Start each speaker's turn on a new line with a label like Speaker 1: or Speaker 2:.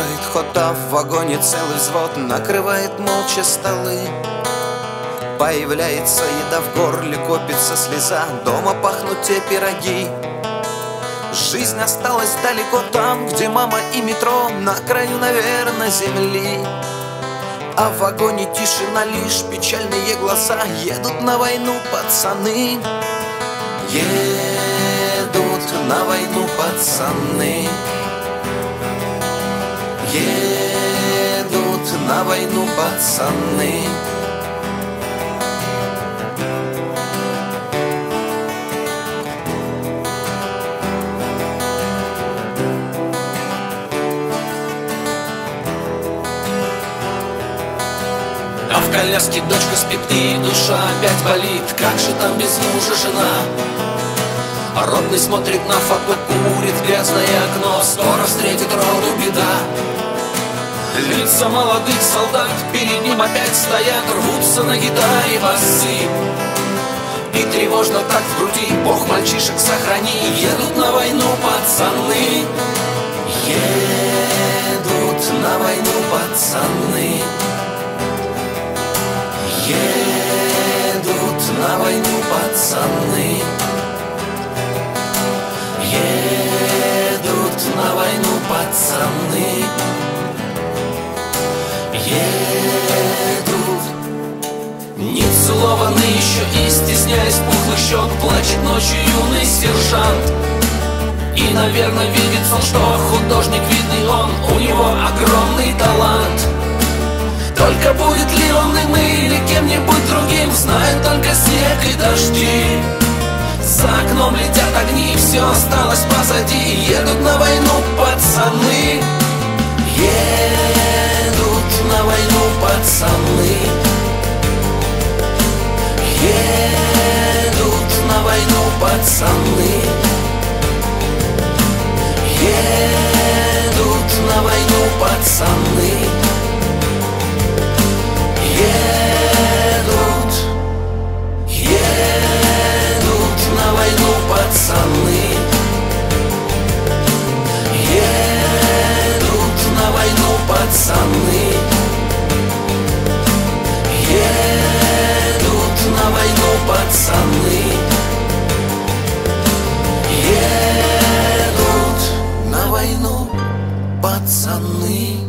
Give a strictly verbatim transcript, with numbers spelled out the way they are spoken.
Speaker 1: Прибывает хота, в вагоне целый взвод, накрывает молча столы. Появляется еда в горле, копится слеза, дома пахнут те пироги. Жизнь осталась далеко там, где мама и метро, на краю, наверное, земли. А в вагоне тишина, лишь печальные глаза. Едут на войну пацаны, едут на войну пацаны, едут на войну пацаны.
Speaker 2: А в коляске дочка спит и душа опять болит. Как же там без мужа жена? А родный смотрит на фото, курит в грязное окно. Скоро встретит роду беда. Лица молодых солдат перед ним опять стоят, рвутся на гитаре басы. И тревожно так в груди: Бог мальчишек сохрани. Едут на войну пацаны,
Speaker 1: едут на войну пацаны, едут на войну пацаны, едут на войну пацаны, едут.
Speaker 2: Нецелованный еще и стесняясь пухлых щек, плачет ночью юный сержант. И, наверное, видит сон, что художник видный он, у него огромный талант. Только будет ли он им или кем-нибудь другим, знают только снег и дожди. За окном летят огни, все осталось позади. Едут на войну пацаны,
Speaker 1: едут на войну пацаны, едут на войну пацаны, едут на войну пацаны, едут, едут на войну пацаны, едут на войну пацаны, едут на войну пацаны, едут на войну пацаны.